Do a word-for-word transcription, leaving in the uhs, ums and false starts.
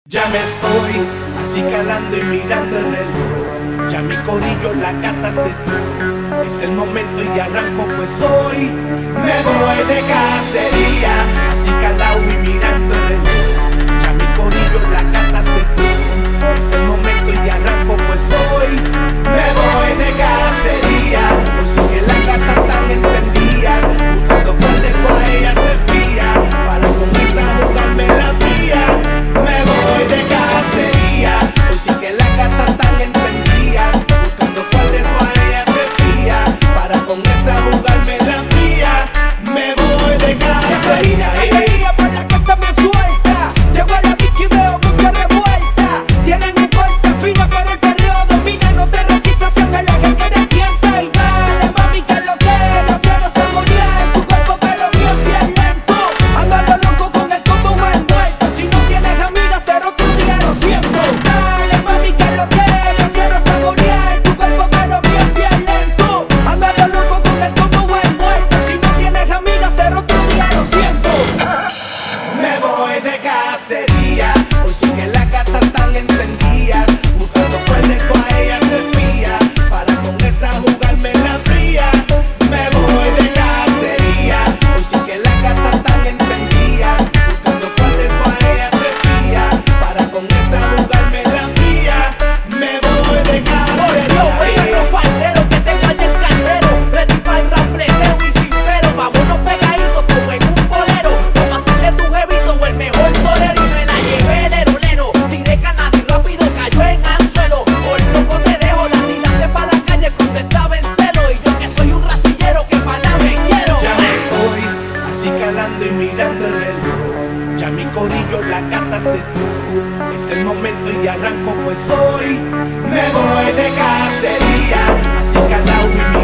Ya me estoy así calando y mirando el reloj. Ya mi corillo la gata se dio. Es el momento y arranco pues hoy me voy de cacería. Así calado y mirando el reloj. Ya mi corillo la gata se dio. Es el momento y arranco pues hoy me voy de cacería. Hoy sigue la gata tan encendidas, buscando cuál de todas ellas se fía, para con esa jugarme la fría. Me voy de cacería. Hoy sí que la gata tan encendida, buscando cuál de todas ellas se fía, para con esa jugarme la fría. Me voy de cacería. Cacería por la que está me suelta. Llego a la disco y veo mucha revuelta. Tienen un corte fino pero el perreo domina. No te resistas en el eje que despierta. Y dale mami que lo que no quiero saborear tu cuerpo pero bien bien lento. Ando a lo loco con el combo envuelto. Si no tienes amigas cero tu día lo siento. Dale mami que lo que no quiero saborear tu cuerpo pero bien bien lento. Ando a lo loco con el combo envuelto. Si no tienes amigas cero tu día lo siento. Me voy de cacería. Hoy sí que la gata tan encendida, buscando cuál de todas ellas se fía, para con esa jugarme la fría. Me voy de cacería. Hoy sí que la gata tan encendida, buscando cuál de todas ellas se fía, para con esa jugarme la fría. Me voy de cacería. Los falderos que tengo allá el caldero, ready para el rapleteo y sin pero. Vámonos pegaditos como en un bolero. Vamos a hacerle tu jevito o el mejor torero. Y me la llevé lero lero. Tiré canal y rápido cayó en anzuelo. Por loco te dejo, la tiraste pa' la calle cuando estaba en celo. Y yo que soy un rastillero que pa' nada me quiero. Ya me estoy así calando y mirando el reloj. Ya mi corillo la gata se dio. Es el momento y arranco pues hoy me voy de cacería. Así calado y mirando